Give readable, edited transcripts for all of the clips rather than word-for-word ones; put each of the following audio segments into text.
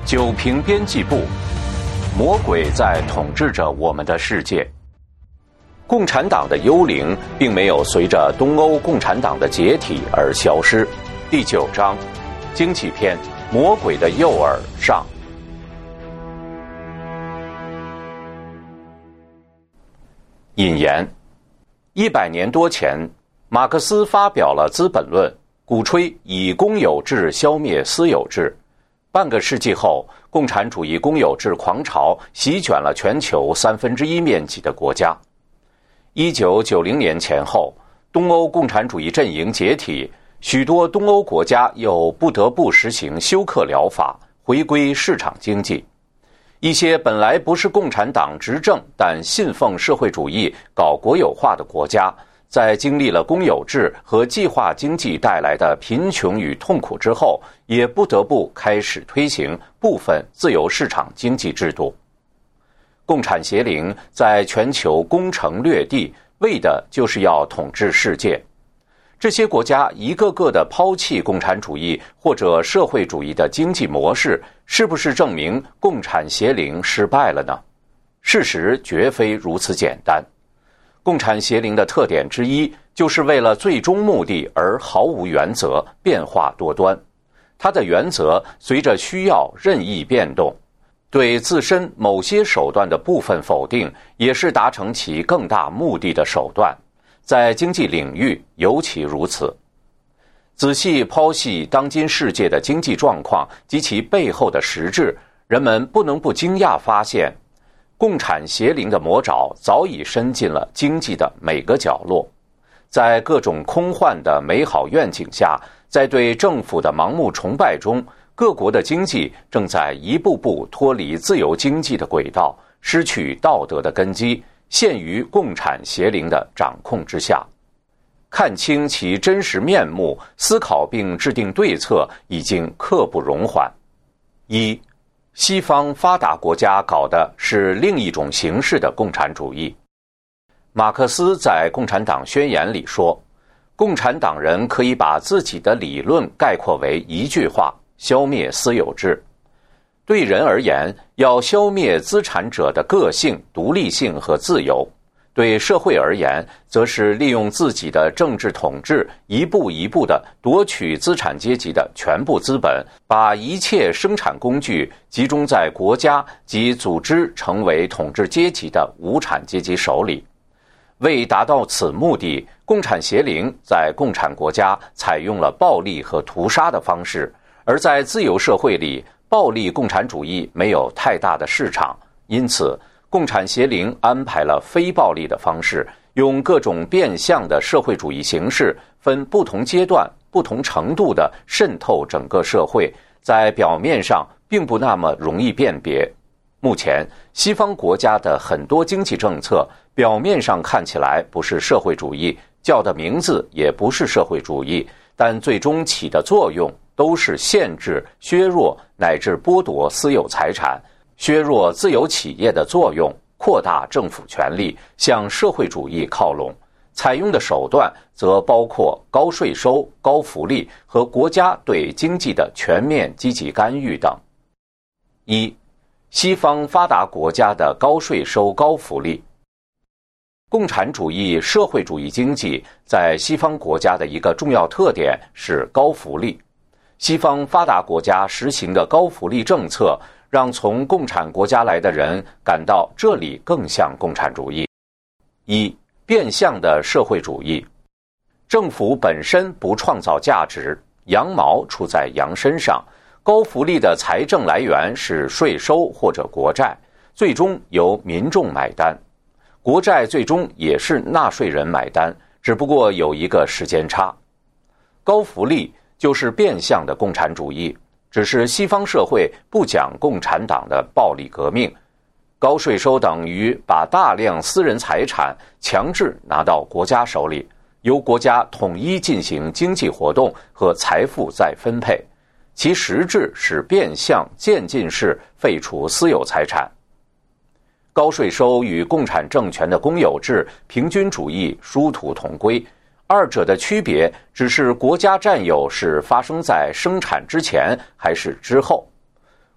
九平编辑部，魔鬼在统治着我们的世界。共产党的幽灵并没有随着东欧共产党的解体而消失。第9章，经济篇：魔鬼的诱饵上。引言：100年多前，马克思发表了《资本论》，鼓吹以公有制消灭私有制。半个世纪后，共产主义公有制狂潮席卷了全球1/3面积的国家。1990年前后，东欧共产主义阵营解体，许多东欧国家又不得不实行休克疗法，回归市场经济。一些本来不是共产党执政但信奉社会主义、搞国有化的国家，在经历了公有制和计划经济带来的贫穷与痛苦之后，也不得不开始推行部分自由市场经济制度。共产邪灵在全球攻城略地，为的就是要统治世界。这些国家一个个的抛弃共产主义或者社会主义的经济模式，是不是证明共产邪灵失败了呢？事实绝非如此简单。共产邪灵的特点之一，就是为了最终目的而毫无原则，变化多端。它的原则随着需要任意变动，对自身某些手段的部分否定，也是达成其更大目的的手段。在经济领域尤其如此。仔细剖析当今世界的经济状况及其背后的实质，人们不能不惊讶发现，共产邪灵的魔爪早已伸进了经济的每个角落。在各种空幻的美好愿景下，在对政府的盲目崇拜中，各国的经济正在一步步脱离自由经济的轨道，失去道德的根基，陷于共产邪灵的掌控之下。看清其真实面目，思考并制定对策，已经刻不容缓。一，西方发达国家搞的是另一种形式的共产主义。马克思在《共产党宣言》里说，共产党人可以把自己的理论概括为一句话：消灭私有制。对人而言，要消灭资产者的个性、独立性和自由；对社会而言，则是利用自己的政治统治，一步一步地夺取资产阶级的全部资本，把一切生产工具集中在国家及组织成为统治阶级的无产阶级手里。为达到此目的，共产邪灵在共产国家采用了暴力和屠杀的方式，而在自由社会里，暴力共产主义没有太大的市场，因此共产邪灵安排了非暴力的方式，用各种变相的社会主义形式，分不同阶段、不同程度地渗透整个社会，在表面上并不那么容易辨别。目前，西方国家的很多经济政策表面上看起来不是社会主义，叫的名字也不是社会主义，但最终起的作用都是限制、削弱乃至剥夺私有财产，削弱自由企业的作用，扩大政府权力，向社会主义靠拢。采用的手段则包括高税收、高福利和国家对经济的全面积极干预等。一、西方发达国家的高税收、高福利。共产主义社会主义经济在西方国家的一个重要特点是高福利。西方发达国家实行的高福利政策，让从共产国家来的人感到这里更像共产主义。一、变相的社会主义。政府本身不创造价值，羊毛出在羊身上，高福利的财政来源是税收或者国债，最终由民众买单。国债最终也是纳税人买单，只不过有一个时间差。高福利就是变相的共产主义，只是西方社会不讲共产党的暴力革命。高税收等于把大量私人财产强制拿到国家手里，由国家统一进行经济活动和财富再分配，其实质是变相渐进式废除私有财产。高税收与共产政权的公有制、平均主义殊途同归，二者的区别只是国家占有是发生在生产之前还是之后。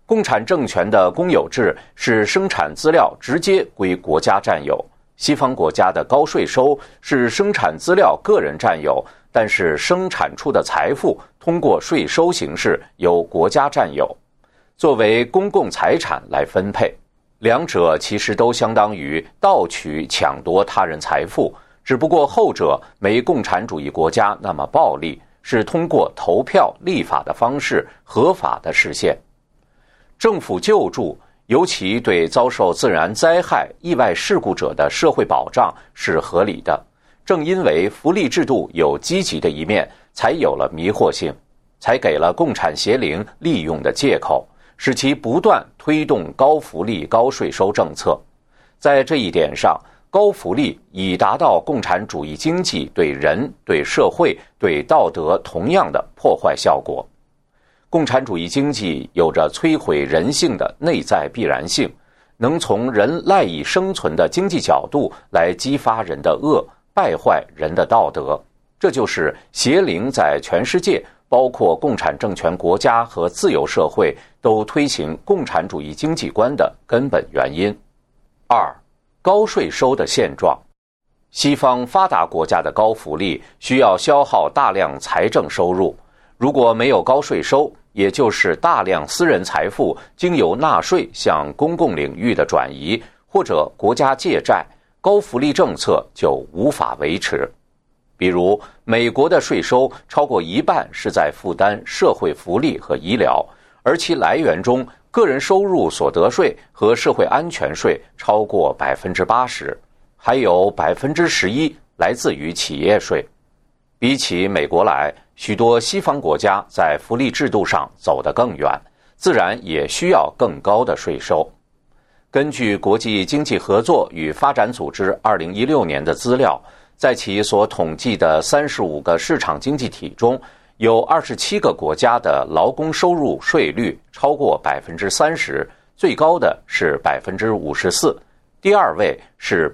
共产政权的公有制是生产资料直接归国家占有，西方国家的高税收是生产资料个人占有，但是生产出的财富通过税收形式由国家占有，作为公共财产来分配。两者其实都相当于盗取、抢夺他人财富，只不过后者没共产主义国家那么暴力，是通过投票立法的方式合法的实现。政府救助，尤其对遭受自然灾害、意外事故者的社会保障是合理的。正因为福利制度有积极的一面，才有了迷惑性，才给了共产邪灵利用的借口，使其不断推动高福利、高税收政策。在这一点上，高福利已达到共产主义经济对人、对社会、对道德同样的破坏效果。共产主义经济有着摧毁人性的内在必然性，能从人赖以生存的经济角度来激发人的恶，败坏人的道德。这就是邪灵在全世界，包括共产政权国家和自由社会，都推行共产主义经济观的根本原因。二、高税收的现状。西方发达国家的高福利需要消耗大量财政收入，如果没有高税收，也就是大量私人财富经由纳税向公共领域的转移，或者国家借债，高福利政策就无法维持。比如，美国的税收超过一半是在负担社会福利和医疗，而其来源中，个人收入所得税和社会安全税超过 80%， 还有 11% 来自于企业税。比起美国来，许多西方国家在福利制度上走得更远，自然也需要更高的税收。根据国际经济合作与发展组织2016年的资料，在其所统计的35个市场经济体中，有27个国家的劳工收入税率超过 30%， 最高的是 54%， 第二位是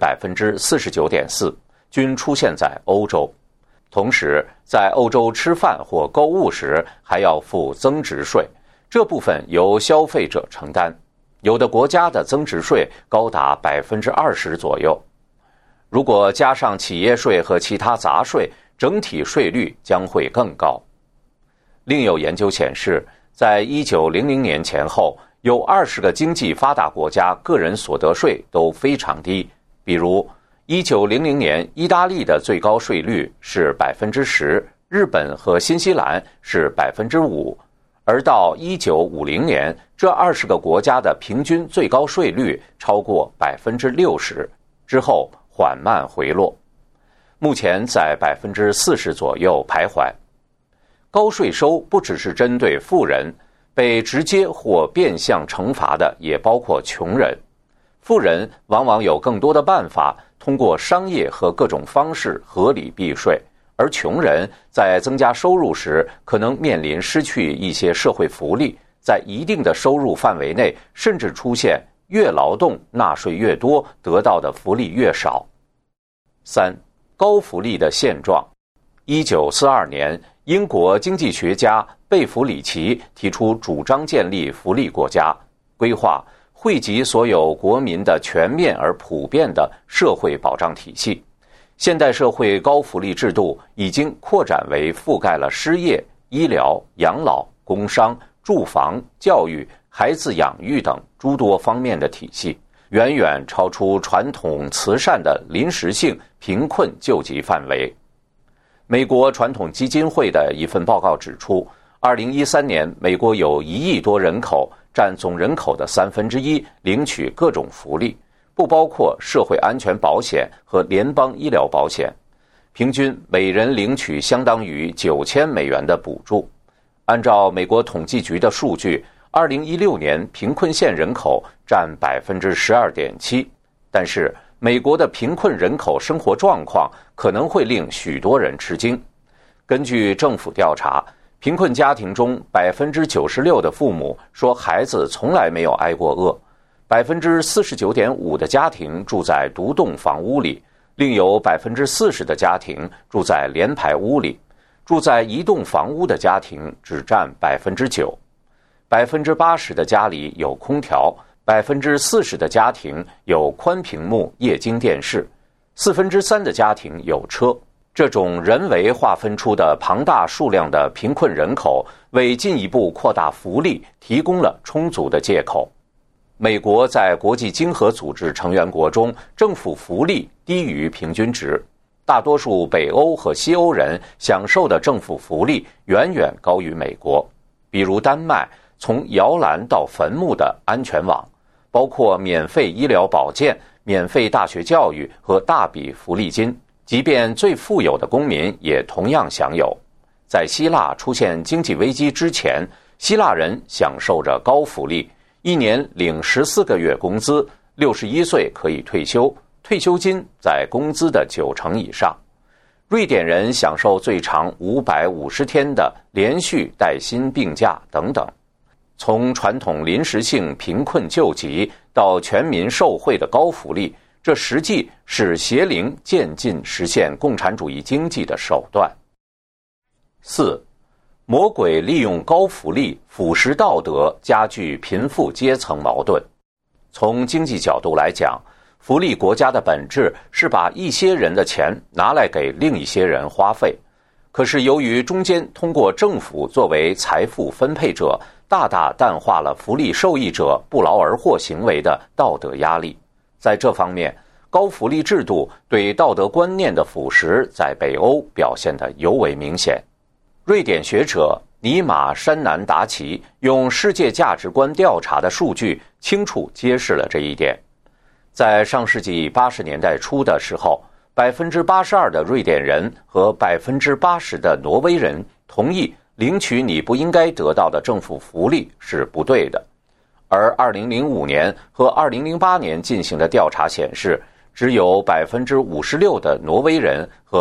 49.4%， 均出现在欧洲。同时，在欧洲吃饭或购物时还要付增值税，这部分由消费者承担。有的国家的增值税高达 20% 左右。如果加上企业税和其他杂税，整体税率将会更高。另有研究显示，在1900年前后，有20个经济发达国家个人所得税都非常低，比如1900年，意大利的最高税率是 10%， 日本和新西兰是 5%， 而到1950年，这20个国家的平均最高税率超过 60%， 之后缓慢回落，目前在 40% 左右徘徊。高税收不只是针对富人，被直接或变相惩罚的也包括穷人。富人往往有更多的办法通过商业和各种方式合理避税，而穷人在增加收入时可能面临失去一些社会福利，在一定的收入范围内甚至出现越劳动纳税越多，得到的福利越少。三、高福利的现状。1942年，英国经济学家贝弗里奇提出主张建立福利国家，规划惠及所有国民的全面而普遍的社会保障体系。现代社会高福利制度已经扩展为覆盖了失业、医疗、养老、工伤、住房、教育、孩子养育等诸多方面的体系，远远超出传统慈善的临时性贫困救济范围。美国传统基金会的一份报告指出，2013年美国有1亿多人口，占总人口的1/3，领取各种福利，不包括社会安全保险和联邦医疗保险，平均每人领取相当于9000美元的补助。按照美国统计局的数据，2016年贫困县人口占 12.7%， 但是美国的贫困人口生活状况可能会令许多人吃惊。根据政府调查，贫困家庭中 96% 的父母说孩子从来没有挨过饿， 49.5% 的家庭住在独栋房屋里，另有 40% 的家庭住在联排屋里，住在一栋房屋的家庭只占 9%。 80%的家里有空调，40%的家庭有宽屏幕液晶电视，3/4的家庭有车。这种人为划分出的庞大数量的贫困人口，为进一步扩大福利提供了充足的借口。美国在国际经合组织成员国中，政府福利低于平均值，大多数北欧和西欧人享受的政府福利远远高于美国。比如丹麦从摇篮到坟墓的安全网，包括免费医疗保健、免费大学教育和大笔福利金，即便最富有的公民也同样享有。在希腊出现经济危机之前，希腊人享受着高福利，一年领14个月工资，61岁可以退休，退休金在工资的90%以上。瑞典人享受最长550天的连续带薪病假等等。从传统临时性贫困救济到全民受惠的高福利，这实际是邪灵渐进实现共产主义经济的手段。4. 魔鬼利用高福利腐蚀道德，加剧贫富阶层矛盾。从经济角度来讲，福利国家的本质是把一些人的钱拿来给另一些人花费。可是由于中间通过政府作为财富分配者，大大淡化了福利受益者不劳而获行为的道德压力。在这方面，高福利制度对道德观念的腐蚀在北欧表现得尤为明显。瑞典学者尼玛山南达奇用世界价值观调查的数据清楚揭示了这一点。在上世纪80年代初的时候，82%的瑞典人和80%的挪威人同意领取你不应该得到的政府福利是不对的。而2005年和2008年进行的调查显示，只有56%的挪威人和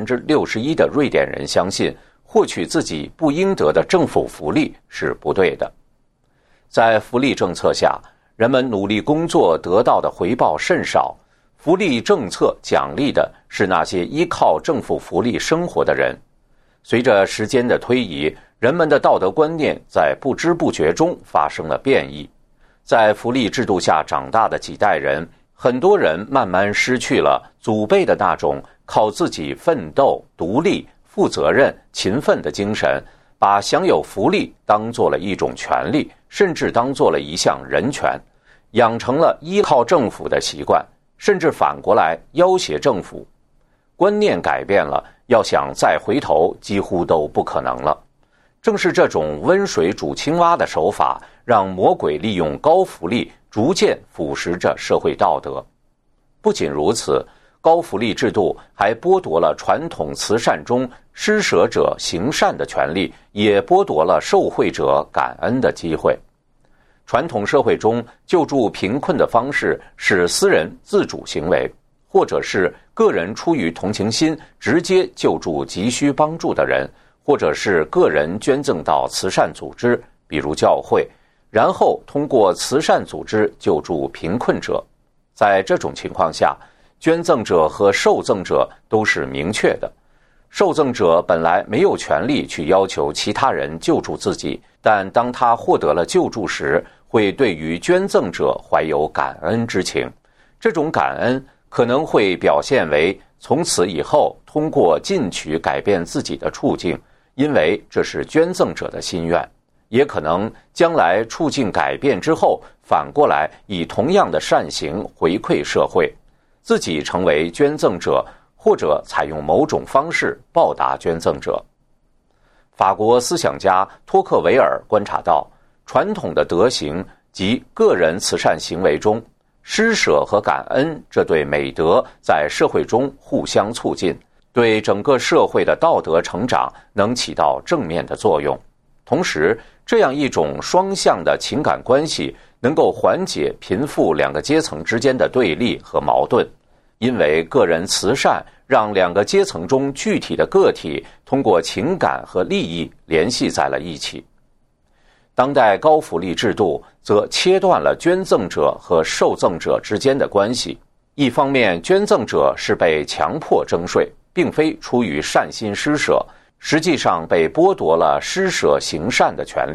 61%的瑞典人相信获取自己不应得的政府福利是不对的。在福利政策下，人们努力工作得到的回报甚少，福利政策奖励的是那些依靠政府福利生活的人。随着时间的推移，人们的道德观念在不知不觉中发生了变异。在福利制度下长大的几代人，很多人慢慢失去了祖辈的那种靠自己奋斗、独立、负责任、勤奋的精神，把享有福利当作了一种权利，甚至当作了一项人权，养成了依靠政府的习惯，甚至反过来要挟政府。观念改变了，要想再回头几乎都不可能了。正是这种温水煮青蛙的手法，让魔鬼利用高福利逐渐腐蚀着社会道德。不仅如此，高福利制度还剥夺了传统慈善中施舍者行善的权利，也剥夺了受惠者感恩的机会。传统社会中，救助贫困的方式是私人自主行为，或者是个人出于同情心直接救助急需帮助的人，或者是个人捐赠到慈善组织，比如教会，然后通过慈善组织救助贫困者。在这种情况下，捐赠者和受赠者都是明确的。受赠者本来没有权利去要求其他人救助自己，但当他获得了救助时，会对于捐赠者怀有感恩之情。这种感恩可能会表现为从此以后通过进取改变自己的处境，因为这是捐赠者的心愿。也可能将来处境改变之后，反过来以同样的善行回馈社会，自己成为捐赠者，或者采用某种方式报答捐赠者。法国思想家托克维尔观察到，传统的德行及个人慈善行为中，施舍和感恩这对美德在社会中互相促进，对整个社会的道德成长能起到正面的作用。同时，这样一种双向的情感关系能够缓解贫富两个阶层之间的对立和矛盾，因为个人慈善让两个阶层中具体的个体通过情感和利益联系在了一起。当代高福利制度则切断了捐赠者和受赠者之间的关系。一方面，捐赠者是被强迫征税，并非出于善心施舍，实际上被剥夺了施舍行善的权利；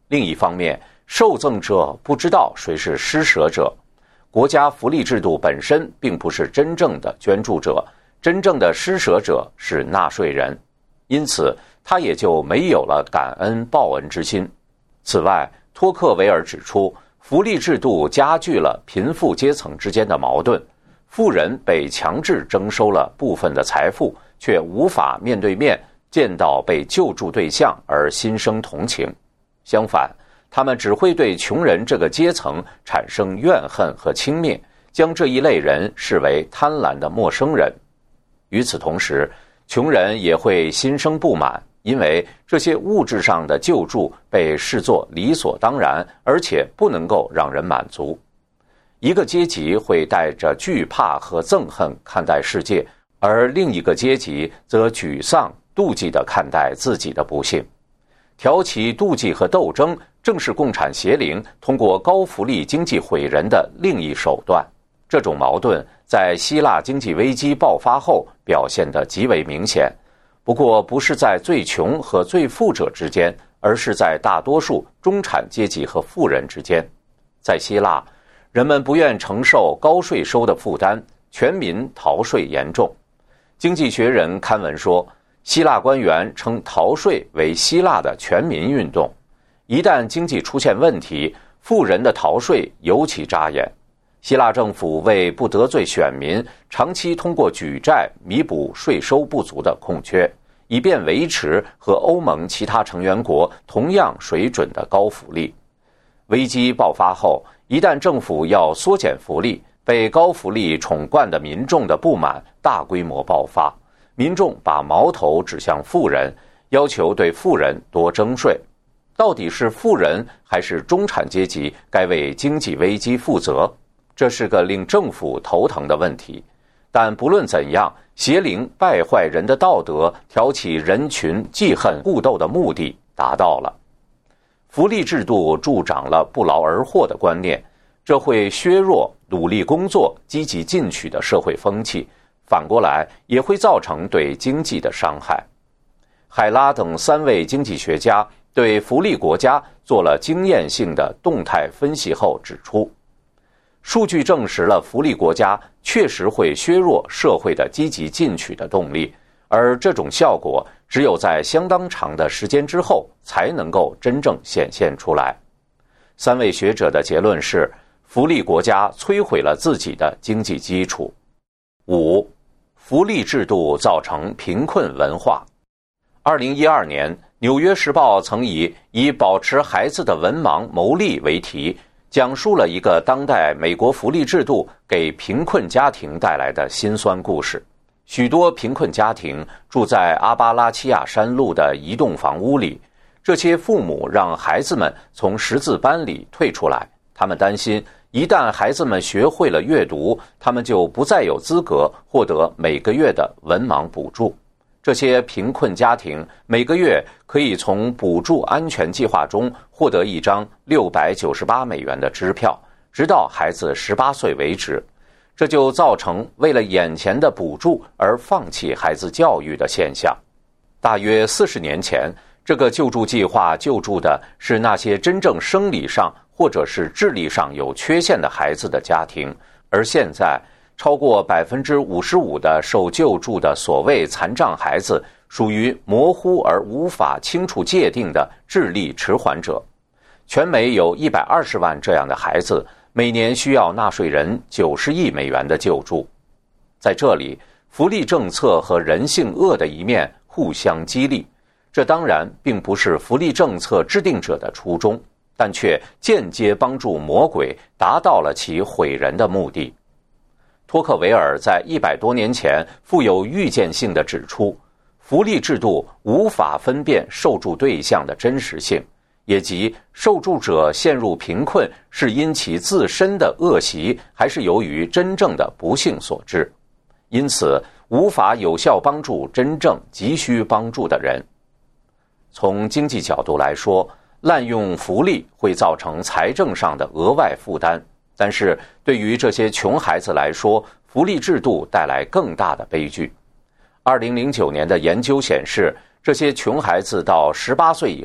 另一方面，受赠者不知道谁是施舍者，国家福利制度本身并不是真正的捐助者，真正的施舍者是纳税人，因此他也就没有了感恩报恩之心。此外，托克维尔指出，福利制度加剧了贫富阶层之间的矛盾，富人被强制征收了部分的财富，却无法面对面见到被救助对象而心生同情。相反，他们只会对穷人这个阶层产生怨恨和轻蔑，将这一类人视为贪婪的陌生人。与此同时，穷人也会心生不满，因为这些物质上的救助被视作理所当然，而且不能够让人满足。一个阶级会带着惧怕和憎恨看待世界，而另一个阶级则沮丧、妒忌地看待自己的不幸。挑起妒忌和斗争，正是共产邪灵通过高福利经济毁人的另一手段。这种矛盾在希腊经济危机爆发后表现得极为明显，不过不是在最穷和最富者之间，而是在大多数中产阶级和富人之间。在希腊，人们不愿承受高税收的负担，全民逃税严重。经济学人刊文说，希腊官员称逃税为希腊的全民运动。一旦经济出现问题，富人的逃税尤其扎眼。希腊政府为不得罪选民，长期通过举债弥补税收不足的空缺，以便维持和欧盟其他成员国同样水准的高福利。危机爆发后，一旦政府要缩减福利，被高福利宠惯的民众的不满大规模爆发，民众把矛头指向富人，要求对富人多征税。到底是富人还是中产阶级该为经济危机负责？这是个令政府头疼的问题。但不论怎样，邪灵败坏人的道德，挑起人群记恨互斗的目的达到了。福利制度助长了不劳而获的观念，这会削弱努力工作、积极进取的社会风气，反过来也会造成对经济的伤害。海拉等3位经济学家对福利国家做了经验性的动态分析后指出，数据证实了福利国家确实会削弱社会的积极进取的动力，而这种效果只有在相当长的时间之后才能够真正显现出来。3位学者的结论是，福利国家摧毁了自己的经济基础。5. 福利制度造成贫困文化。2012年，《纽约时报》曾以保持孩子的文盲牟利为题，讲述了一个当代美国福利制度给贫困家庭带来的辛酸故事。许多贫困家庭住在阿巴拉契亚山路的移动房屋里，这些父母让孩子们从识字班里退出来，他们担心一旦孩子们学会了阅读，他们就不再有资格获得每个月的文盲补助。这些贫困家庭每个月可以从补助安全计划中获得一张$698的支票，直到孩子18岁为止。这就造成为了眼前的补助而放弃孩子教育的现象。大约40年前，这个救助计划救助的是那些真正生理上或者是智力上有缺陷的孩子的家庭，而现在超过55%的受救助的所谓残障孩子属于模糊而无法清楚界定的智力迟缓者。全美有120万这样的孩子，每年需要纳税人90亿美元的救助。在这里，福利政策和人性恶的一面互相激励，这当然并不是福利政策制定者的初衷，但却间接帮助魔鬼达到了其毁人的目的。托克维尔在100多年前富有预见性地指出，福利制度无法分辨受助对象的真实性，也即受助者陷入贫困是因其自身的恶习，还是由于真正的不幸所致，因此无法有效帮助真正急需帮助的人。从经济角度来说，滥用福利会造成财政上的额外负担，但是对于这些穷孩子来说，福利制度带来更大的悲剧。2009年的研究显示，这些穷孩子到18岁以后，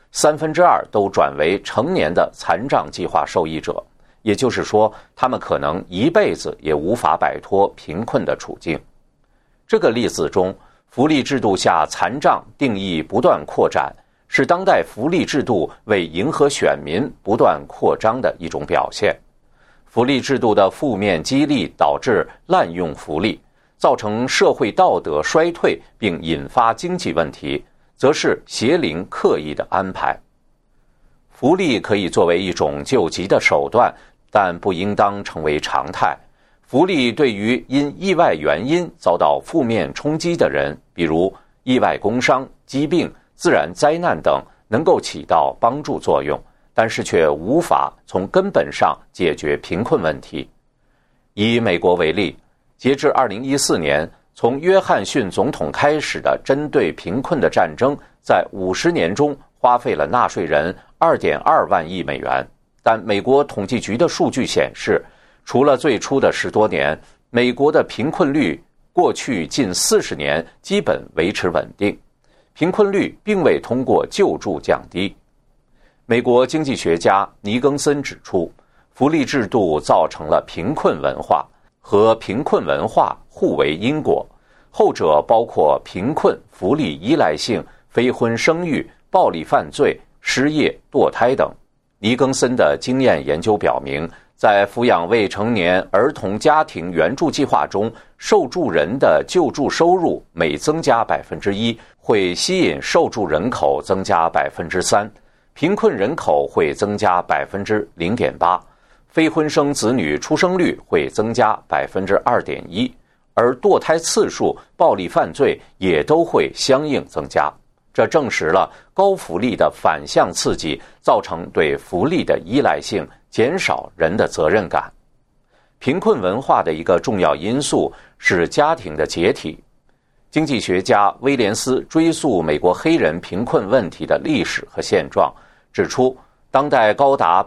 2/3都转为成年的残障计划受益者，也就是说，他们可能一辈子也无法摆脱贫困的处境。这个例子中，福利制度下残障定义不断扩展，是当代福利制度为迎合选民不断扩张的一种表现。福利制度的负面激励导致滥用福利，造成社会道德衰退，并引发经济问题，则是邪灵刻意的安排。福利可以作为一种救急的手段，但不应当成为常态。福利对于因意外原因遭到负面冲击的人，比如意外工伤、疾病、自然灾难等，能够起到帮助作用，但是却无法从根本上解决贫困问题。以美国为例，截至2014年，从约翰逊总统开始的针对贫困的战争，在50年中花费了纳税人2.2万亿美元。但美国统计局的数据显示，除了最初的10多年，美国的贫困率过去近40年基本维持稳定，贫困率并未通过救助降低。美国经济学家尼更森指出，福利制度造成了贫困文化，和贫困文化互为因果，后者包括贫困、福利依赖性、非婚生育、暴力犯罪、失业、堕胎等。尼更森的经验研究表明，在抚养未成年儿童家庭援助计划中，受助人的救助收入每增加1%，会吸引受助人口增加3%，贫困人口会增加0.8%，非婚生子女出生率会增加2.1%，而堕胎次数、暴力犯罪也都会相应增加。这证实了高福利的反向刺激造成对福利的依赖性，减少人的责任感。贫困文化的一个重要因素是家庭的解体。经济学家威廉斯追溯美国黑人贫困问题的历史和现状，指出当代高达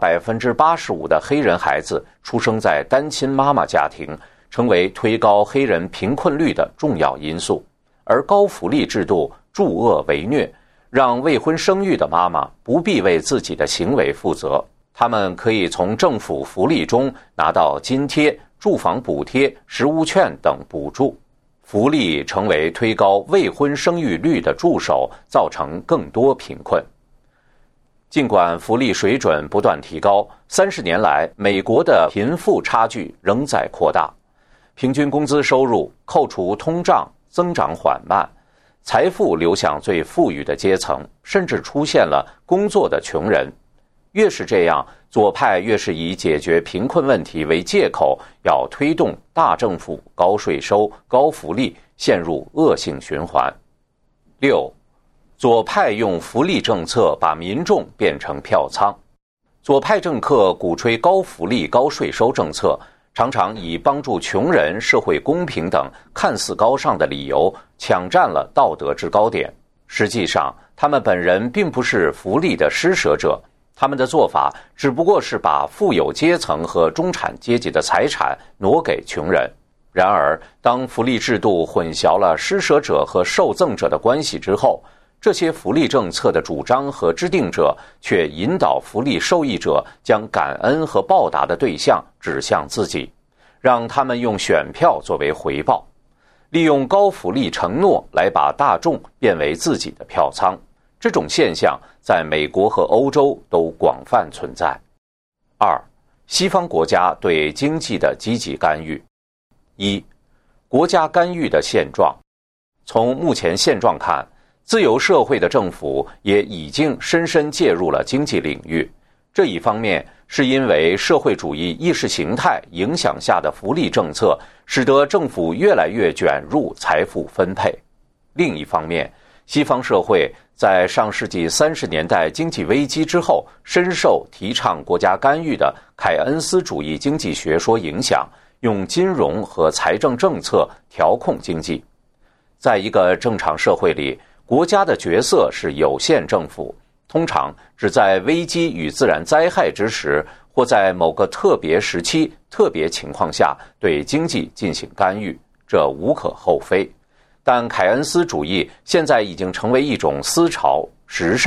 85%的黑人孩子出生在单亲妈妈家庭，成为推高黑人贫困率的重要因素。而高福利制度助恶为虐，让未婚生育的妈妈不必为自己的行为负责，他们可以从政府福利中拿到津贴、住房补贴、食物券等补助。福利成为推高未婚生育率的助手，造成更多贫困。尽管福利水准不断提高，30年来美国的贫富差距仍在扩大。平均工资收入扣除通胀增长缓慢，财富流向最富裕的阶层，甚至出现了工作的穷人。越是这样，左派越是以解决贫困问题为借口，要推动大政府、高税收、高福利，陷入恶性循环。6. 左派用福利政策把民众变成票仓。左派政客鼓吹高福利、高税收政策，常常以帮助穷人、社会公平等看似高尚的理由，抢占了道德制高点。实际上，他们本人并不是福利的施舍者，他们的做法只不过是把富有阶层和中产阶级的财产挪给穷人。然而，当福利制度混淆了施舍者和受赠者的关系之后，这些福利政策的主张和制定者却引导福利受益者将感恩和报答的对象指向自己，让他们用选票作为回报，利用高福利承诺来把大众变为自己的票仓。这种现象在美国和欧洲都广泛存在。2. 西方国家对经济的积极干预。1. 国家干预的现状。从目前现状看，自由社会的政府也已经深深介入了经济领域。这一方面是因为社会主义意识形态影响下的福利政策，使得政府越来越卷入财富分配。另一方面，西方社会在上世纪30年代经济危机之后，深受提倡国家干预的凯恩斯主义经济学说影响，用金融和财政政策调控经济。在一个正常社会里，国家的角色是有限政府，通常只在危机与自然灾害之时，或在某个特别时期、特别情况下对经济进行干预，这无可厚非。但凯恩斯主义现在已经成为一种思潮、时尚，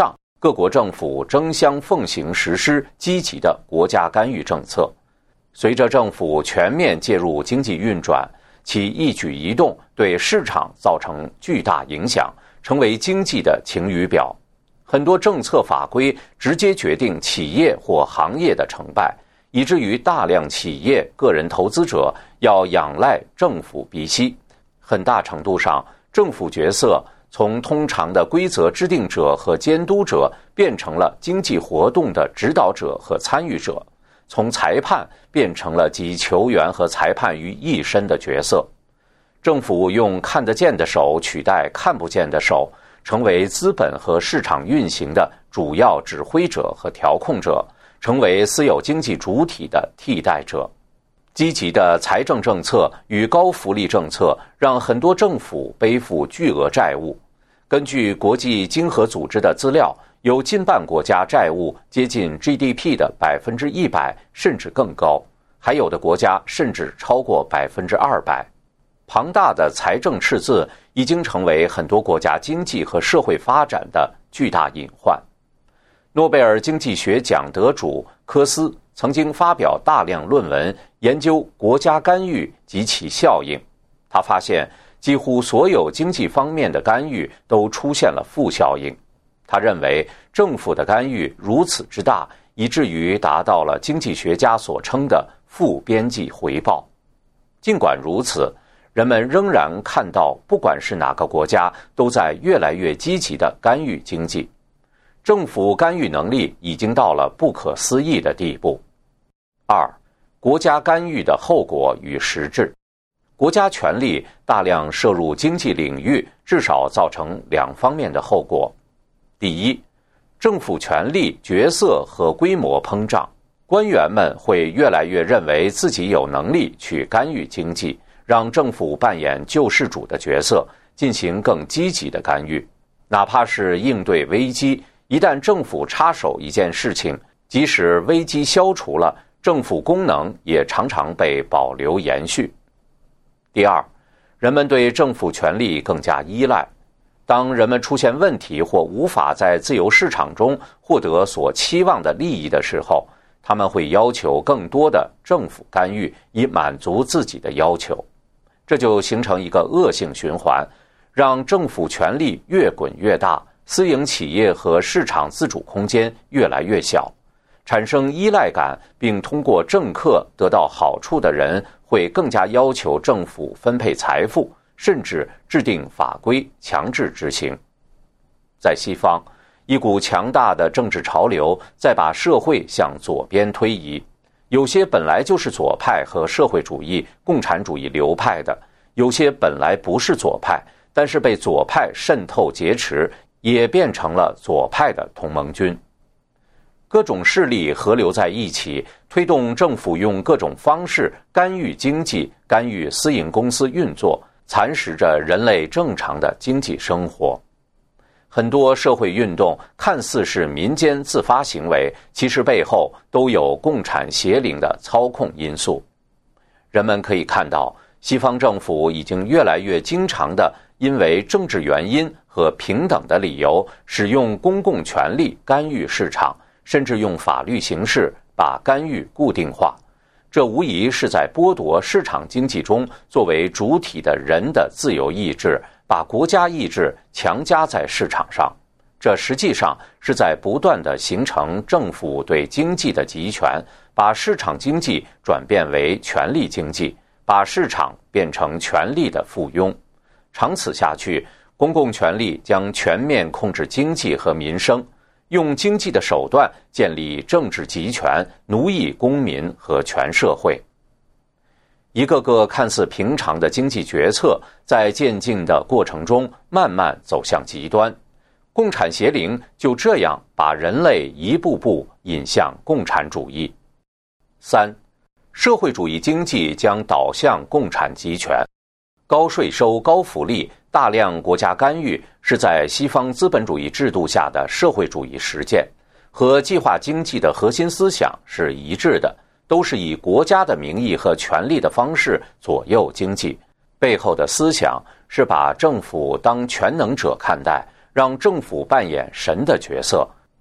各国政府争相奉行实施积极的国家干预政策。随着政府全面介入经济运转，其一举一动对市场造成巨大影响，成为经济的晴雨表。很多政策法规直接决定企业或行业的成败，以至于大量企业、个人投资者要仰赖政府鼻息。很大程度上，政府角色从通常的规则制定者和监督者变成了经济活动的指导者和参与者，从裁判变成了集球员和裁判于一身的角色。政府用看得见的手取代看不见的手，成为资本和市场运行的主要指挥者和调控者，成为私有经济主体的替代者。积极的财政政策与高福利政策让很多政府背负巨额债务。根据国际经合组织的资料，有近半国家债务接近 GDP 的100%，甚至更高，还有的国家甚至超过200%。庞大的财政赤字已经成为很多国家经济和社会发展的巨大隐患。诺贝尔经济学奖得主科斯曾经发表大量论文研究国家干预及其效应。他发现几乎所有经济方面的干预都出现了负效应。他认为政府的干预如此之大，以至于达到了经济学家所称的负边际回报。尽管如此，人们仍然看到不管是哪个国家都在越来越积极地干预经济。政府干预能力已经到了不可思议的地步。2. 国家干预的后果与实质。国家权力大量摄入经济领域，至少造成两方面的后果。第一，政府权力、角色和规模膨胀，官员们会越来越认为自己有能力去干预经济，让政府扮演救世主的角色，进行更积极的干预。哪怕是应对危机，一旦政府插手一件事情，即使危机消除了，政府功能也常常被保留延续。第二，人们对政府权力更加依赖。当人们出现问题或无法在自由市场中获得所期望的利益的时候，他们会要求更多的政府干预，以满足自己的要求。这就形成一个恶性循环，让政府权力越滚越大，私营企业和市场自主空间越来越小。产生依赖感并通过政客得到好处的人会更加要求政府分配财富，甚至制定法规强制执行。在西方，一股强大的政治潮流在把社会向左边推移，有些本来就是左派和社会主义、共产主义流派的，有些本来不是左派，但是被左派渗透劫持，也变成了左派的同盟军。各种势力合流在一起，推动政府用各种方式干预经济、干预私营公司运作，蚕食着人类正常的经济生活。很多社会运动看似是民间自发行为，其实背后都有共产邪灵的操控因素。人们可以看到，西方政府已经越来越经常地因为政治原因和平等的理由，使用公共权力干预市场，甚至用法律形式把干预固定化。这无疑是在剥夺市场经济中作为主体的人的自由意志，把国家意志强加在市场上。这实际上是在不断地形成政府对经济的集权，把市场经济转变为权力经济，把市场变成权力的附庸。长此下去，公共权力将全面控制经济和民生，用经济的手段建立政治集权，奴役公民和全社会。一个个看似平常的经济决策，在渐进的过程中慢慢走向极端。共产邪灵就这样把人类一步步引向共产主义。3. 社会主义经济将导向共产集权。高税收、高福利、大量国家干预是在西方资本主义制度下的社会主义实践，和计划经济的核心思想是一致的，都是以国家的名义和权力的方式左右经济。背后的思想是把政府当全能者看待，让政府扮演神的角色，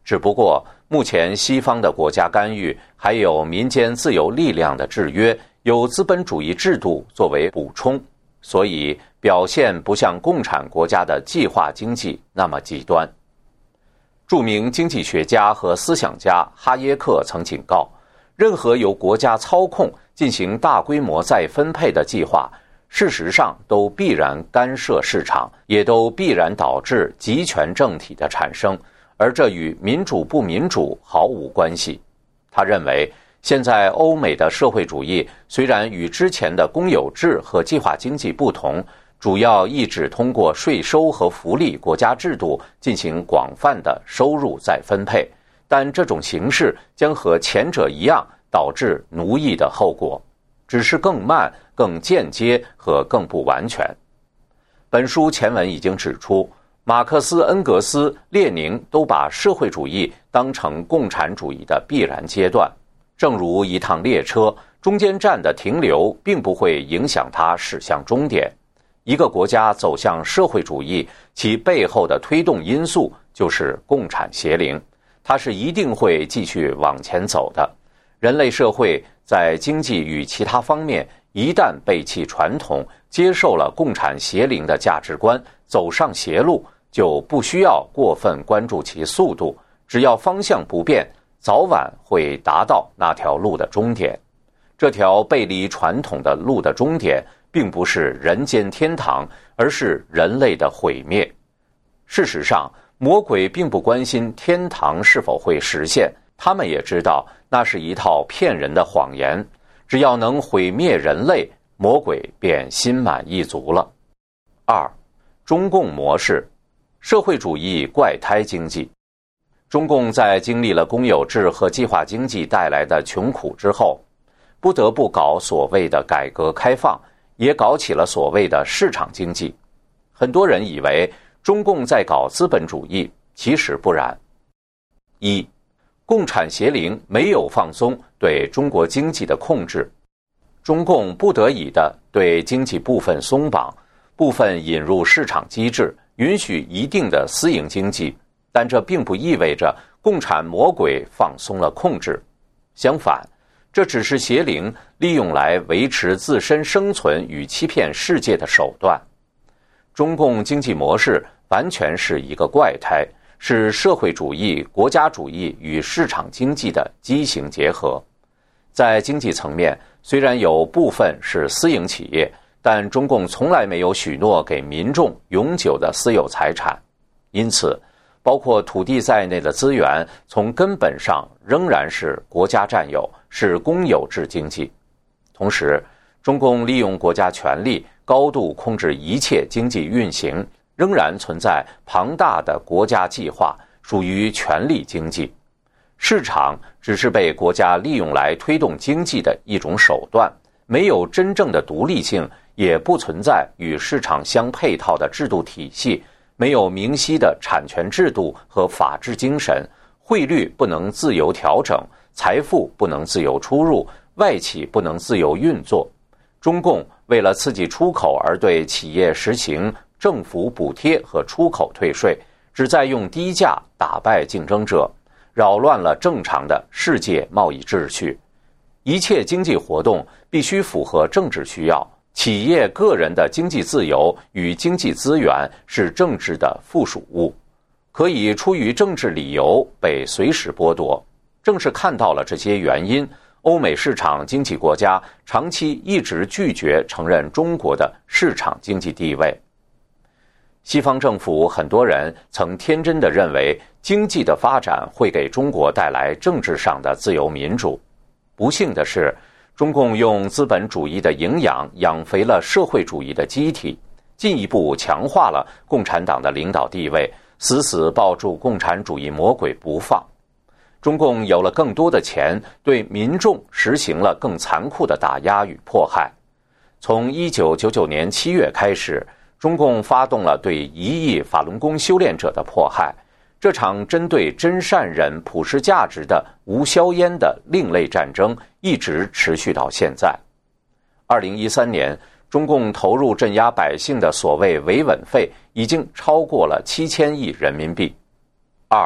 只不过目前西方的国家干预，还有民间自由力量的制约，有资本主义制度作为补充，所以表现不像共产国家的计划经济那么极端。著名经济学家和思想家哈耶克曾警告，任何由国家操控进行大规模再分配的计划，事实上都必然干涉市场，也都必然导致集权政体的产生，而这与民主不民主毫无关系。他认为，现在欧美的社会主义虽然与之前的公有制和计划经济不同，主要意指通过税收和福利国家制度进行广泛的收入再分配，但这种形式将和前者一样导致奴役的后果，只是更慢、更间接和更不完全。本书前文已经指出，马克思、恩格斯、列宁都把社会主义当成共产主义的必然阶段，正如一趟列车，中间站的停留并不会影响它驶向终点。一个国家走向社会主义，其背后的推动因素就是共产邪灵，它是一定会继续往前走的。人类社会在经济与其他方面一旦背弃传统，接受了共产邪灵的价值观，走上邪路，就不需要过分关注其速度，只要方向不变，早晚会达到那条路的终点。这条背离传统的路的终点并不是人间天堂，而是人类的毁灭。事实上，魔鬼并不关心天堂是否会实现，他们也知道那是一套骗人的谎言，只要能毁灭人类，魔鬼便心满意足了。2. 中共模式，社会主义怪胎经济。中共在经历了公有制和计划经济带来的穷苦之后，不得不搞所谓的改革开放，也搞起了所谓的市场经济。很多人以为中共在搞资本主义，其实不然。1. 共产邪灵没有放松对中国经济的控制，中共不得已地对经济部分松绑，部分引入市场机制，允许一定的私营经济，但这并不意味着共产魔鬼放松了控制。相反，这只是邪灵利用来维持自身生存与欺骗世界的手段。中共经济模式完全是一个怪胎，是社会主义、国家主义与市场经济的畸形结合。在经济层面，虽然有部分是私营企业，但中共从来没有许诺给民众永久的私有财产，因此包括土地在内的资源从根本上仍然是国家占有，是公有制经济。同时，中共利用国家权力高度控制一切经济运行，仍然存在庞大的国家计划，属于权力经济。市场只是被国家利用来推动经济的一种手段，没有真正的独立性，也不存在与市场相配套的制度体系，没有明晰的产权制度和法治精神，汇率不能自由调整，财富不能自由出入，外企不能自由运作。中共为了刺激出口而对企业实行政府补贴和出口退税，旨在用低价打败竞争者，扰乱了正常的世界贸易秩序。一切经济活动必须符合政治需要，企业个人的经济自由与经济资源是政治的附属物，可以出于政治理由被随时剥夺。正是看到了这些原因，欧美市场经济国家长期一直拒绝承认中国的市场经济地位。西方政府很多人曾天真地认为经济的发展会给中国带来政治上的自由民主。不幸的是，中共用资本主义的营养养肥了社会主义的机体，进一步强化了共产党的领导地位，死死抱住共产主义魔鬼不放。中共有了更多的钱，对民众实行了更残酷的打压与迫害。从1999年7月开始，中共发动了对1亿法轮功修炼者的迫害。这场针对真善忍普世价值的无硝烟的另类战争一直持续到现在。2013年，中共投入镇压百姓的所谓维稳费已经超过了7000亿人民币。2.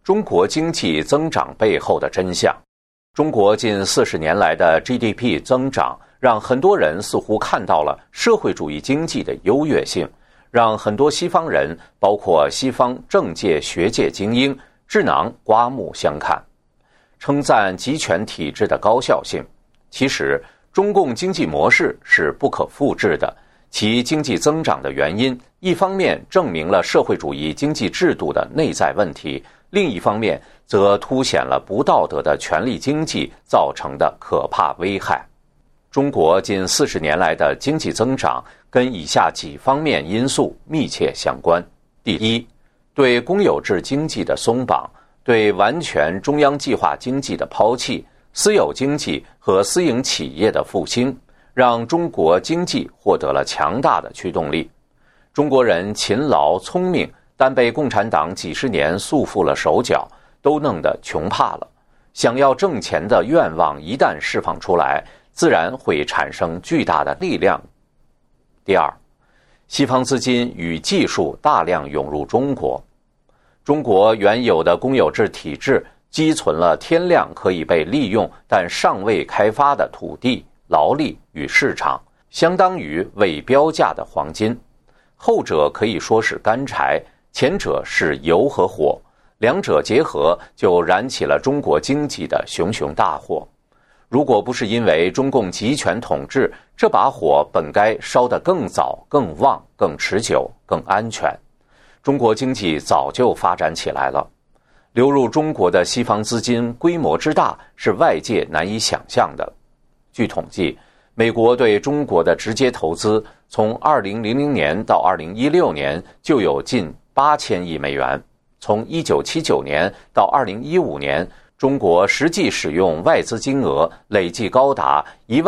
中国经济增长背后的真相。中国近40年来的 GDP 增长，让很多人似乎看到了社会主义经济的优越性，让很多西方人，包括西方政界学界精英，智囊刮目相看，称赞集权体制的高效性。其实，中共经济模式是不可复制的，其经济增长的原因，一方面证明了社会主义经济制度的内在问题，另一方面则凸显了不道德的权力经济造成的可怕危害。中国近40年来的经济增长跟以下几方面因素密切相关。第一，对公有制经济的松绑，对完全中央计划经济的抛弃，私有经济和私营企业的复兴，让中国经济获得了强大的驱动力。中国人勤劳聪明，但被共产党几十年束缚了手脚，都弄得穷怕了。想要挣钱的愿望一旦释放出来，自然会产生巨大的力量。第二，西方资金与技术大量涌入中国。中国原有的公有制体制积存了天量可以被利用但尚未开发的土地、劳力与市场，相当于未标价的黄金。后者可以说是干柴，前者是油和火，两者结合就燃起了中国经济的熊熊大火。如果不是因为中共集权统治，这把火本该烧得更早、更旺、更持久、更安全。中国经济早就发展起来了。流入中国的西方资金规模之大，是外界难以想象的。据统计，美国对中国的直接投资从2000年到2016年就有近8000亿美元，从1979年到2015年，中国实际使用外资金额累计高达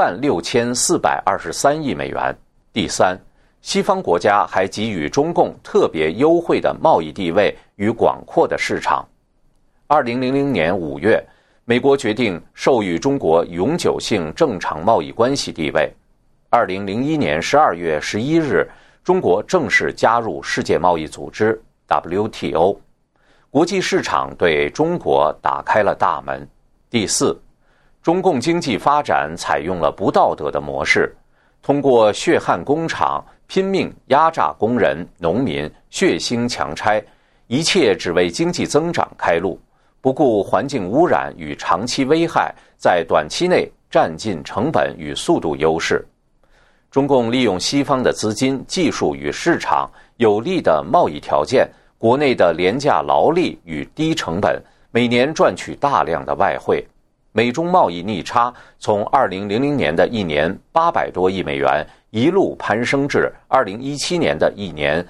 16423亿美元。第三，西方国家还给予中共特别优惠的贸易地位与广阔的市场。2000年5月，美国决定授予中国永久性正常贸易关系地位。2001年12月11日，中国正式加入世界贸易组织 WTO。国际市场对中国打开了大门。第四，中共经济发展采用了不道德的模式，通过血汗工厂拼命压榨工人、农民，血腥强拆，一切只为经济增长开路，不顾环境污染与长期危害，在短期内占尽成本与速度优势。中共利用西方的资金、技术与市场，有利的贸易条件，国内的廉价劳力与低成本，每年赚取大量的外汇。美中贸易逆差从2000年的一年800多亿美元一路攀升至2017年的一年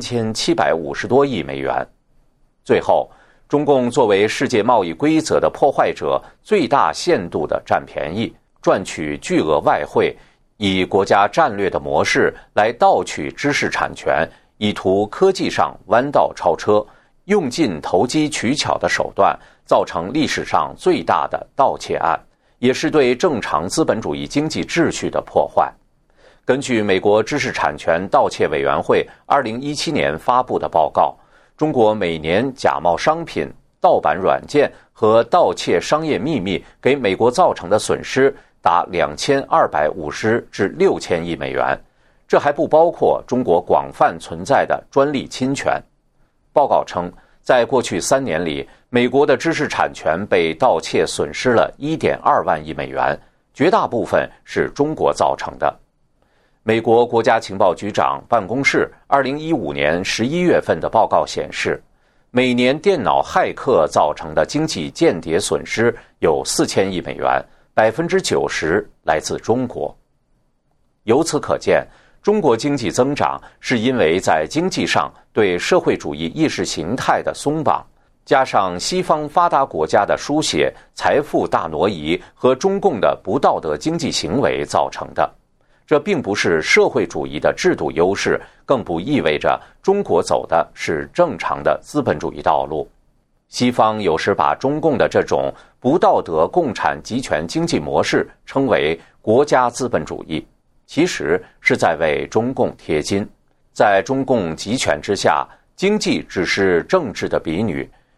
3750多亿美元。最后，中共作为世界贸易规则的破坏者，最大限度地占便宜，赚取巨额外汇，以国家战略的模式来盗取知识产权，以图科技上弯道超车，用尽投机取巧的手段，造成历史上最大的盗窃案，也是对正常资本主义经济秩序的破坏。根据美国知识产权盗窃委员会2017年发布的报告，中国每年假冒商品、盗版软件和盗窃商业秘密给美国造成的损失达2250至6000亿美元，这还不包括中国广泛存在的专利侵权。报告称，在过去3年里，美国的知识产权被盗窃损失了1.2万亿美元，绝大部分是中国造成的。美国国家情报局长办公室2015年11月份的报告显示，每年电脑骇客造成的经济间谍损失有4000亿美元，90%来自中国。由此可见，中国经济增长是因为在经济上对社会主义意识形态的松绑，加上西方发达国家的书写、财富大挪移和中共的不道德经济行为造成的。这并不是社会主义的制度优势，更不意味着中国走的是正常的资本主义道路。西方有时把中共的这种不道德共产集权经济模式称为国家资本主义，其实是在为中共贴金。在中共集权之下，经济只是政治的婢女，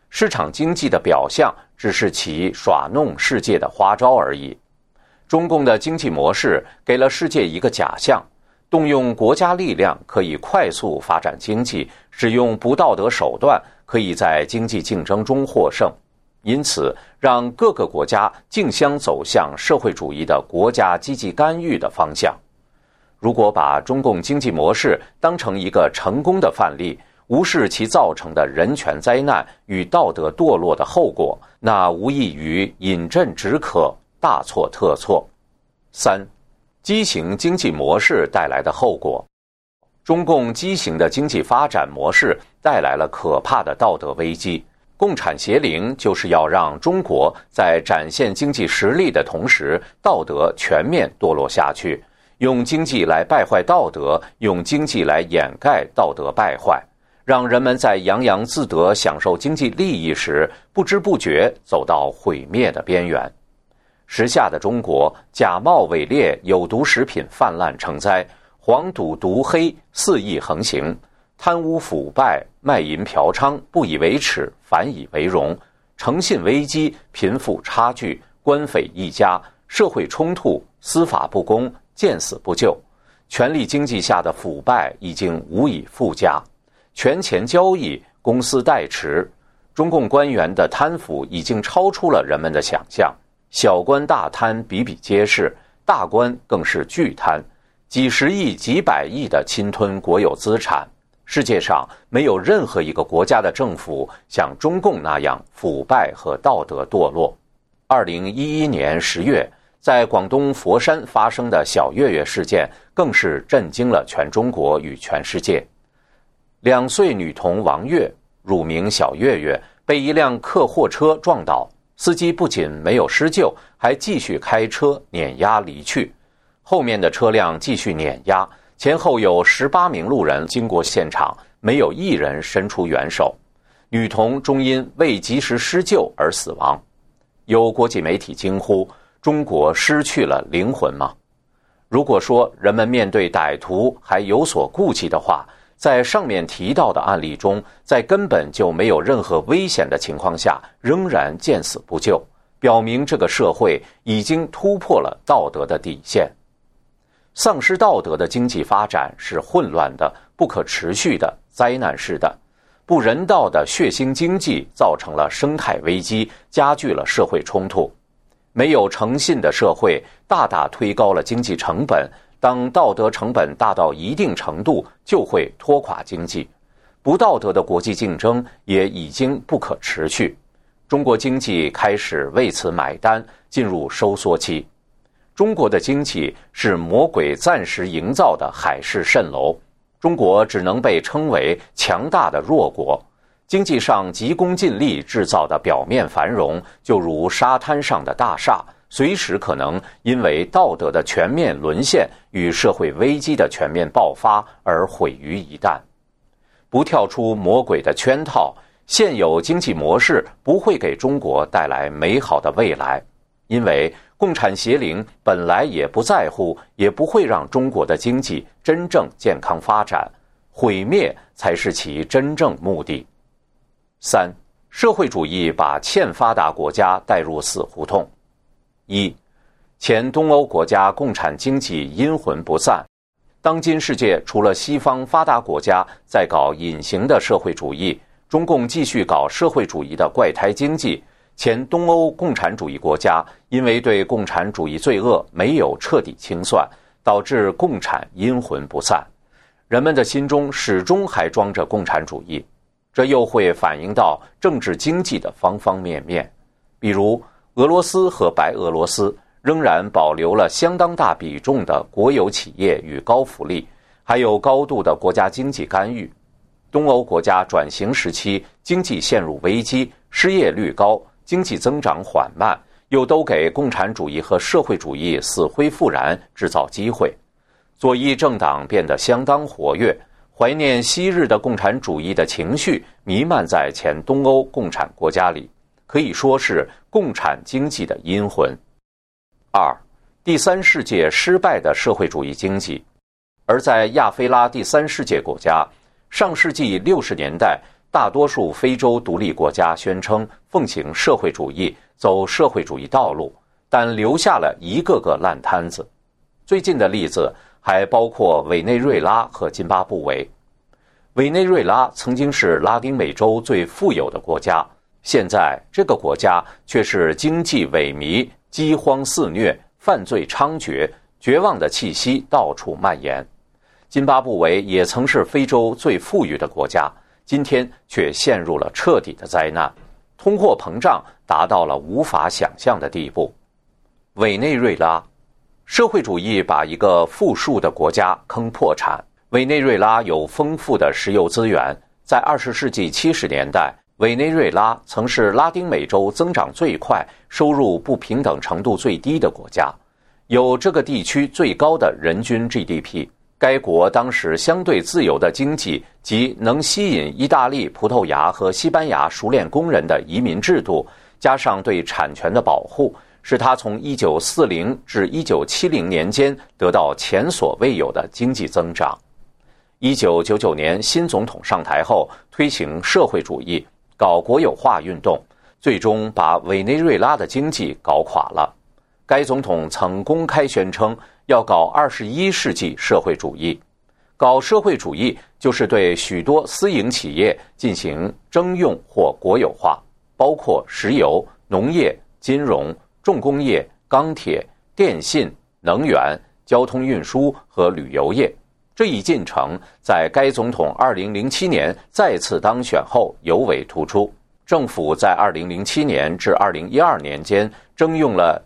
市场经济的表象只是其耍弄世界的花招而已。中共的经济模式给了世界一个假象，动用国家力量可以快速发展经济，使用不道德手段可以在经济竞争中获胜，因此让各个国家竞相走向社会主义的国家积极干预的方向。如果把中共经济模式当成一个成功的范例，无视其造成的人权灾难与道德堕落的后果，那无异于饮鸩止渴，大错特错。3. 畸形经济模式带来的后果。中共畸形的经济发展模式带来了可怕的道德危机。共产邪灵就是要让中国在展现经济实力的同时，道德全面堕落下去，用经济来败坏道德，用经济来掩盖道德败坏，让人们在洋洋自得享受经济利益时，不知不觉走到毁灭的边缘。时下的中国，假冒伪劣有毒食品泛滥成灾，黄赌毒黑肆意横行，贪污腐败、卖淫嫖娼不以为耻，反以为荣，诚信危机、贫富差距、官匪一家、社会冲突、司法不公，见死不救。权力经济下的腐败已经无以复加，权钱交易、公私代持，中共官员的贪腐已经超出了人们的想象。小官大贪比比皆是，大官更是巨贪，几十亿、几百亿的侵吞国有资产。世界上没有任何一个国家的政府像中共那样腐败和道德堕落。2011年10月，在广东佛山发生的小月月事件，更是震惊了全中国与全世界。2岁女童王月，乳名小月月，被一辆客货车撞倒。司机不仅没有施救，还继续开车碾压离去。后面的车辆继续碾压，前后有18名路人经过现场，没有一人伸出援手。女童终因未及时施救而死亡。有国际媒体惊呼：中国失去了灵魂吗？如果说人们面对歹徒还有所顾忌的话，在上面提到的案例中，在根本就没有任何危险的情况下，仍然见死不救，表明这个社会已经突破了道德的底线。丧失道德的经济发展是混乱的、不可持续的、灾难式的。不人道的血腥经济造成了生态危机，加剧了社会冲突。没有诚信的社会大大推高了经济成本，当道德成本大到一定程度，就会拖垮经济。不道德的国际竞争也已经不可持续，中国经济开始为此买单，进入收缩期。中国的经济是魔鬼暂时营造的海市蜃楼，中国只能被称为强大的弱国。经济上急功近利制造的表面繁荣，就如沙滩上的大厦，随时可能因为道德的全面沦陷与社会危机的全面爆发而毁于一旦。不跳出魔鬼的圈套，现有经济模式不会给中国带来美好的未来，因为共产邪灵本来也不在乎，也不会让中国的经济真正健康发展，毁灭才是其真正目的。3. 社会主义把欠发达国家带入死胡同。1. 前东欧国家共产经济阴魂不散。当今世界除了西方发达国家在搞隐形的社会主义，中共继续搞社会主义的怪胎经济，前东欧共产主义国家因为对共产主义罪恶没有彻底清算，导致共产阴魂不散，人们的心中始终还装着共产主义。这又会反映到政治经济的方方面面，比如俄罗斯和白俄罗斯仍然保留了相当大比重的国有企业与高福利，还有高度的国家经济干预。东欧国家转型时期经济陷入危机，失业率高，经济增长缓慢，又都给共产主义和社会主义死灰复燃制造机会。左翼政党变得相当活跃，怀念昔日的共产主义的情绪弥漫在前东欧共产国家里，可以说是共产经济的阴魂。2. 第三世界失败的社会主义经济。而在亚非拉第三世界国家，上世纪60年代大多数非洲独立国家宣称奉行社会主义，走社会主义道路，但留下了一个个烂摊子。最近的例子还包括委内瑞拉和津巴布韦。委内瑞拉曾经是拉丁美洲最富有的国家，现在这个国家却是经济萎靡、饥荒肆虐、犯罪猖獗，绝望的气息到处蔓延。津巴布韦也曾是非洲最富裕的国家，今天却陷入了彻底的灾难，通货膨胀达到了无法想象的地步。委内瑞拉，社会主义把一个富庶的国家坑破产。委内瑞拉有丰富的石油资源，在20世纪70年代，委内瑞拉曾是拉丁美洲增长最快、收入不平等程度最低的国家，有这个地区最高的人均 GDP。该国当时相对自由的经济及能吸引意大利、葡萄牙和西班牙熟练工人的移民制度，加上对产权的保护，使它从1940至1970年间得到前所未有的经济增长。1999年新总统上台后，推行社会主义，搞国有化运动，最终把委内瑞拉的经济搞垮了。该总统曾公开宣称要搞21世纪社会主义。搞社会主义就是对许多私营企业进行征用或国有化，包括石油、农业、金融、重工业、钢铁、电信、能源、交通运输和旅游业。这一进程在该总统2007年再次当选后尤为突出。政府在2007年至2012年间征用了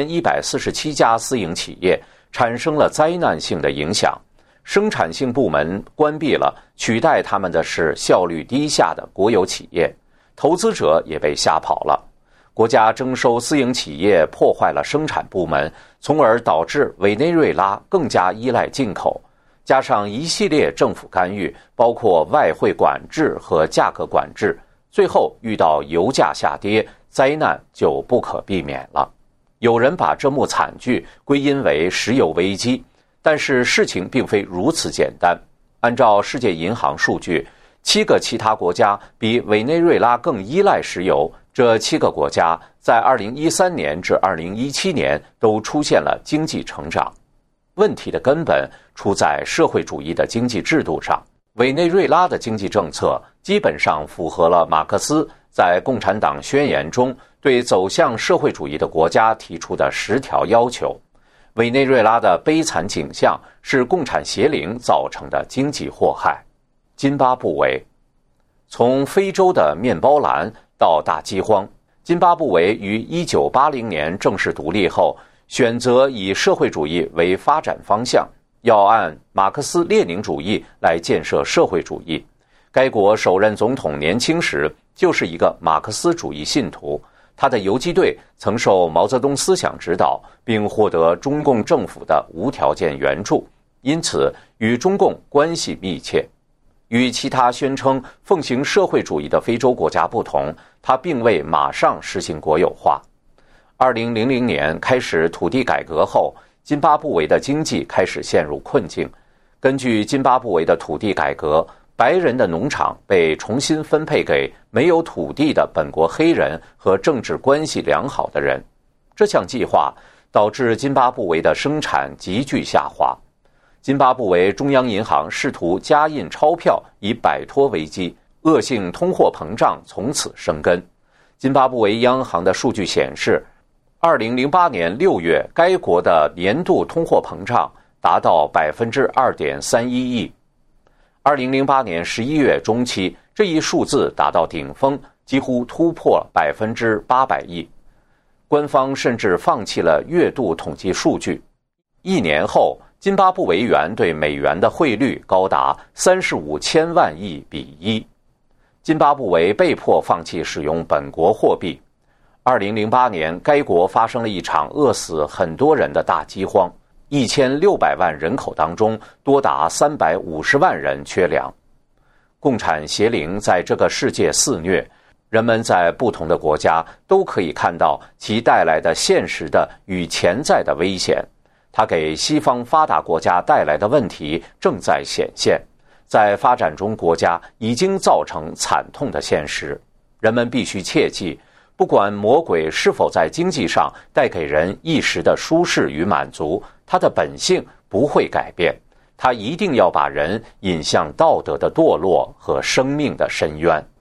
1147家私营企业，产生了灾难性的影响。生产性部门关闭了，取代他们的是效率低下的国有企业，投资者也被吓跑了。国家征收私营企业，破坏了生产部门，从而导致委内瑞拉更加依赖进口。加上一系列政府干预，包括外汇管制和价格管制，最后遇到油价下跌，灾难就不可避免了。有人把这幕惨剧归因为石油危机，但是事情并非如此简单。按照世界银行数据，7个其他国家比委内瑞拉更依赖石油，这7个国家在2013年至2017年都出现了经济成长。问题的根本出在社会主义的经济制度上。委内瑞拉的经济政策基本上符合了马克思在《共产党宣言》中对走向社会主义的国家提出的10条要求。委内瑞拉的悲惨景象是共产邪灵造成的经济祸害。津巴布韦，从非洲的面包篮到大饥荒，津巴布韦于1980年正式独立后，选择以社会主义为发展方向，要按马克思列宁主义来建设社会主义。该国首任总统年轻时就是一个马克思主义信徒，他的游击队曾受毛泽东思想指导，并获得中共政府的无条件援助，因此与中共关系密切。与其他宣称奉行社会主义的非洲国家不同，他并未马上实行国有化。2000年开始土地改革后，津巴布韦的经济开始陷入困境。根据津巴布韦的土地改革，白人的农场被重新分配给没有土地的本国黑人和政治关系良好的人。这项计划导致津巴布韦的生产急剧下滑。津巴布韦中央银行试图加印钞票以摆脱危机，恶性通货膨胀从此生根。津巴布韦央行的数据显示，2008年6月，该国的年度通货膨胀达到 2.31%。2008年11月中期，这一数字达到顶峰，几乎突破800亿。官方甚至放弃了月度统计数据。1年后，津巴布韦元对美元的汇率高达35千万亿比1。津巴布韦被迫放弃使用本国货币。2008年，该国发生了一场饿死很多人的大饥荒，1600万人口当中，多达350万人缺粮。共产邪灵在这个世界肆虐，人们在不同的国家都可以看到其带来的现实的与潜在的危险。它给西方发达国家带来的问题正在显现， 在发展中国家已经造成惨痛的现实。人们必须切记，不管魔鬼是否在经济上带给人一时的舒适与满足，它的本性不会改变，它一定要把人引向道德的堕落和生命的深渊。